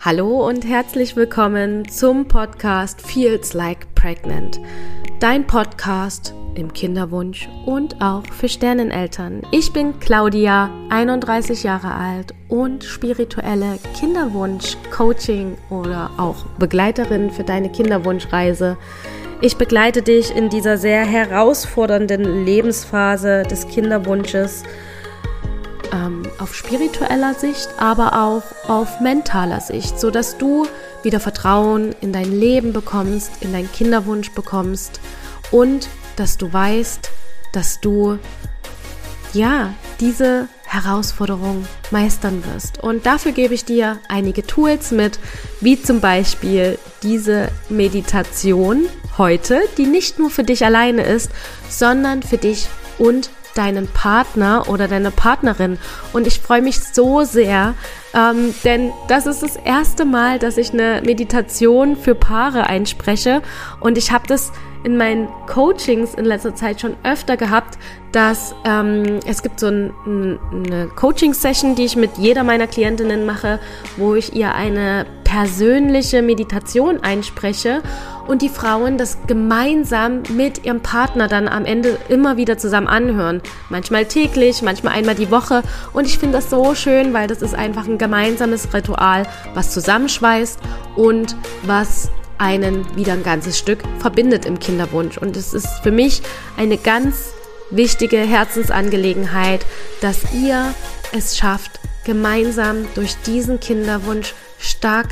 Hallo und herzlich willkommen zum Podcast Feels Like Pregnant, dein Podcast im Kinderwunsch und auch für Sterneneltern. Ich bin Claudia, 31 Jahre alt und spirituelle Kinderwunsch-Coaching oder auch Begleiterin für deine Kinderwunschreise. Ich begleite dich in dieser sehr herausfordernden Lebensphase des Kinderwunsches, auf spiritueller Sicht, aber auch auf mentaler Sicht, sodass du wieder Vertrauen in dein Leben bekommst, in deinen Kinderwunsch bekommst und dass du weißt, dass du diese Herausforderung meistern wirst. Und dafür gebe ich dir einige Tools mit, wie zum Beispiel diese Meditation heute, die nicht nur für dich alleine ist, sondern für dich und deinen Partner oder deine Partnerin. Und ich freue mich so sehr, denn das ist das erste Mal, dass ich eine Meditation für Paare einspreche. Und ich habe das in meinen Coachings in letzter Zeit schon öfter gehabt, dass es gibt so eine Coaching-Session, die ich mit jeder meiner Klientinnen mache, wo ich ihr eine persönliche Meditation einspreche und die Frauen das gemeinsam mit ihrem Partner dann am Ende immer wieder zusammen anhören. Manchmal täglich, manchmal einmal die Woche. Und ich finde das so schön, weil das ist einfach ein gemeinsames Ritual, was zusammenschweißt und was einen wieder ein ganzes Stück verbindet im Kinderwunsch. Und es ist für mich eine ganz wichtige Herzensangelegenheit, dass ihr es schafft, gemeinsam durch diesen Kinderwunsch stark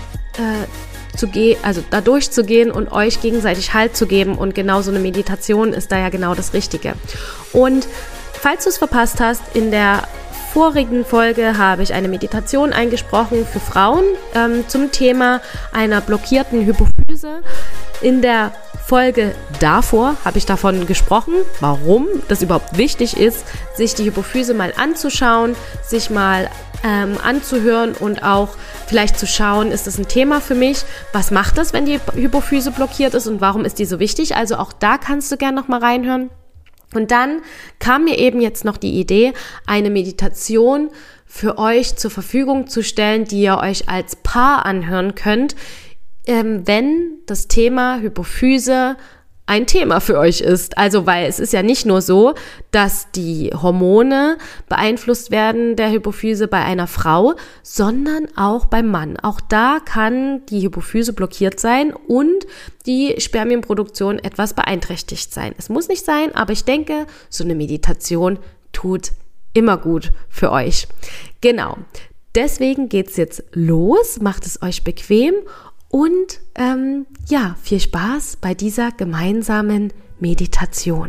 da durchzugehen und euch gegenseitig Halt zu geben. Und genau so eine Meditation ist da ja genau das Richtige. Und falls du es verpasst hast, in der vorigen Folge habe ich eine Meditation eingesprochen für Frauen zum Thema einer blockierten Hypophyse. In der Folge davor habe ich davon gesprochen, warum das überhaupt wichtig ist, sich die Hypophyse mal anzuschauen, sich mal anzuhören und auch vielleicht zu schauen, ist das ein Thema für mich? Was macht das, wenn die Hypophyse blockiert ist und warum ist die so wichtig? Also auch da kannst du gerne noch mal reinhören. Und dann kam mir eben jetzt noch die Idee, eine Meditation für euch zur Verfügung zu stellen, die ihr euch als Paar anhören könnt, wenn das Thema Hypophyse ein Thema für euch ist. Also, weil es ist ja nicht nur so, dass die Hormone beeinflusst werden der Hypophyse bei einer Frau, sondern auch beim Mann. Auch da kann die Hypophyse blockiert sein und die Spermienproduktion etwas beeinträchtigt sein. Es muss nicht sein, aber ich denke, so eine Meditation tut immer gut für euch. Genau. Deswegen geht's jetzt los. Macht es euch bequem. Und viel Spaß bei dieser gemeinsamen Meditation.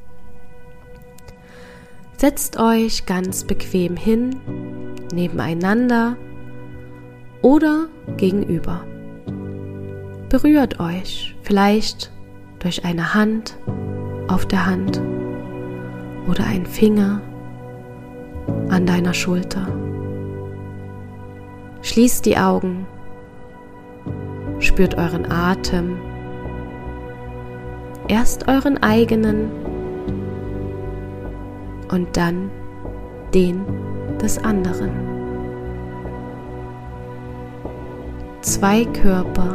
Setzt euch ganz bequem hin, nebeneinander oder gegenüber. Berührt euch vielleicht durch eine Hand auf der Hand oder ein Finger an deiner Schulter. Schließt die Augen. Spürt euren Atem, erst euren eigenen und dann den des anderen. 2 Körper,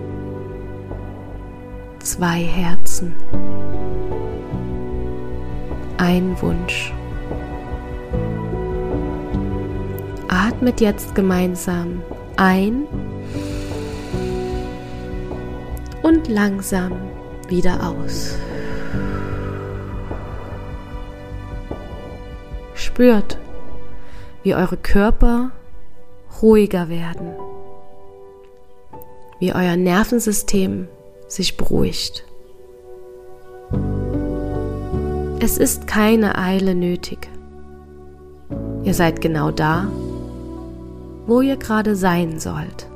2 Herzen, ein Wunsch. Atmet jetzt gemeinsam ein und langsam wieder aus. Spürt, wie eure Körper ruhiger werden, wie euer Nervensystem sich beruhigt. Es ist keine Eile nötig. Ihr seid genau da, wo ihr gerade sein sollt.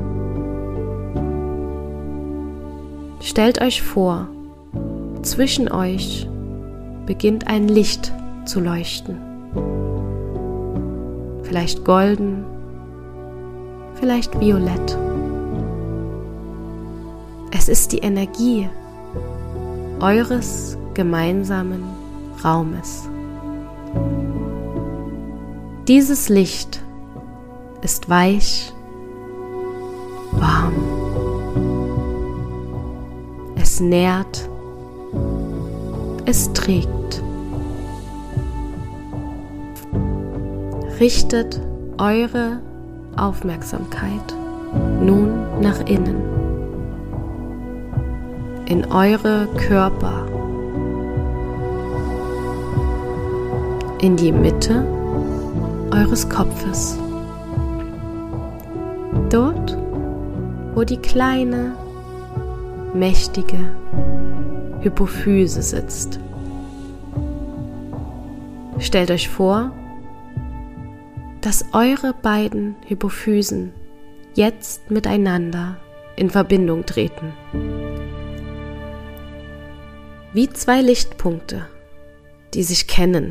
Stellt euch vor, zwischen euch beginnt ein Licht zu leuchten. Vielleicht golden, vielleicht violett. Es ist die Energie eures gemeinsamen Raumes. Dieses Licht ist weich warm. Es nährt, es trägt. Richtet eure Aufmerksamkeit nun nach innen, in eure Körper, in die Mitte eures Kopfes. Dort, wo die kleine, mächtige Hypophyse sitzt. Stellt euch vor, dass eure beiden Hypophysen jetzt miteinander in Verbindung treten. Wie zwei Lichtpunkte, die sich kennen,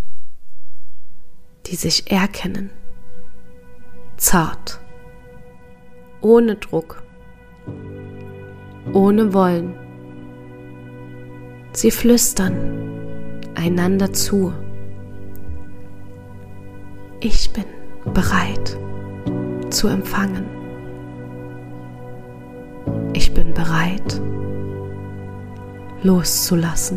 die sich erkennen. Zart, ohne Druck, ohne Wollen. Sie flüstern einander zu. Ich bin bereit zu empfangen. Ich bin bereit loszulassen.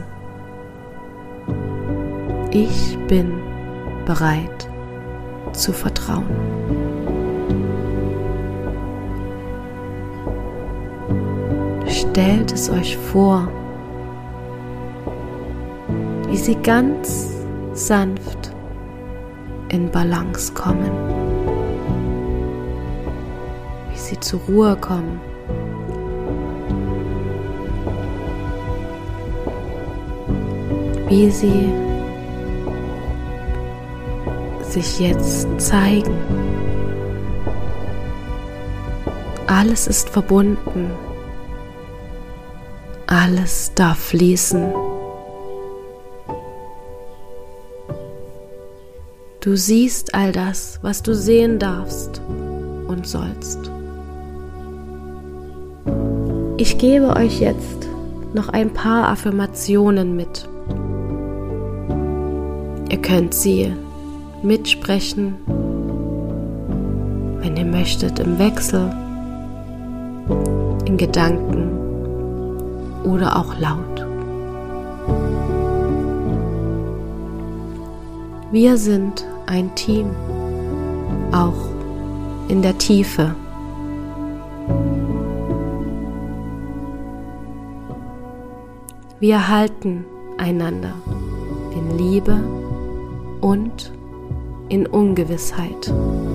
Ich bin bereit zu vertrauen. Stellt es euch vor, wie sie ganz sanft in Balance kommen, wie sie zur Ruhe kommen, wie sie sich jetzt zeigen. Alles ist verbunden, alles darf fließen. Du siehst all das, was du sehen darfst und sollst. Ich gebe euch jetzt noch ein paar Affirmationen mit. Ihr könnt sie mitsprechen, wenn ihr möchtet, im Wechsel, in Gedanken oder auch laut. Wir sind ein Team, auch in der Tiefe. Wir halten einander in Liebe und in Ungewissheit.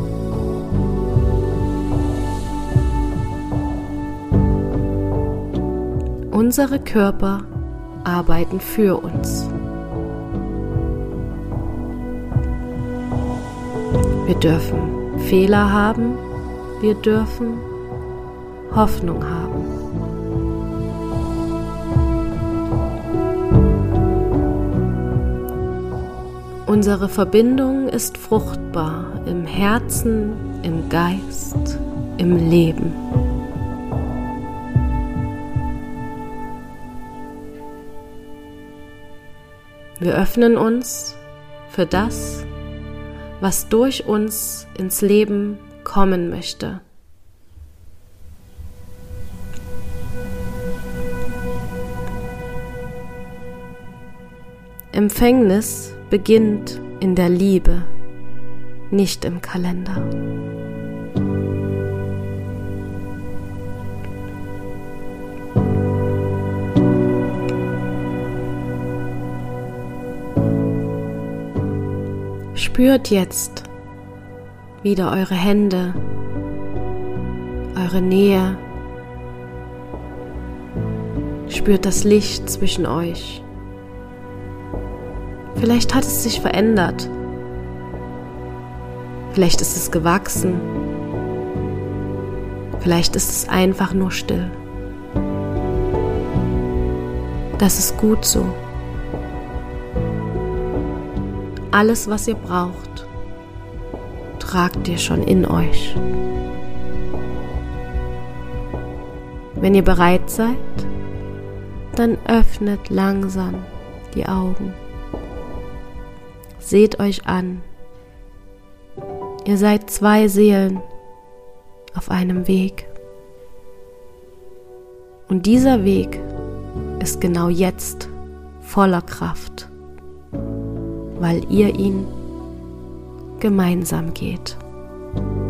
Unsere Körper arbeiten für uns. Wir dürfen Fehler haben, wir dürfen Hoffnung haben. Unsere Verbindung ist fruchtbar im Herzen, im Geist, im Leben. Wir öffnen uns für das, was durch uns ins Leben kommen möchte. Empfängnis beginnt in der Liebe, nicht im Kalender. Spürt jetzt wieder eure Hände, eure Nähe. Spürt das Licht zwischen euch. Vielleicht hat es sich verändert. Vielleicht ist es gewachsen. Vielleicht ist es einfach nur still. Das ist gut so. Alles, was ihr braucht, tragt ihr schon in euch. Wenn ihr bereit seid, dann öffnet langsam die Augen. Seht euch an. Ihr seid zwei Seelen auf einem Weg. Und dieser Weg ist genau jetzt voller Kraft, weil ihr ihn gemeinsam geht.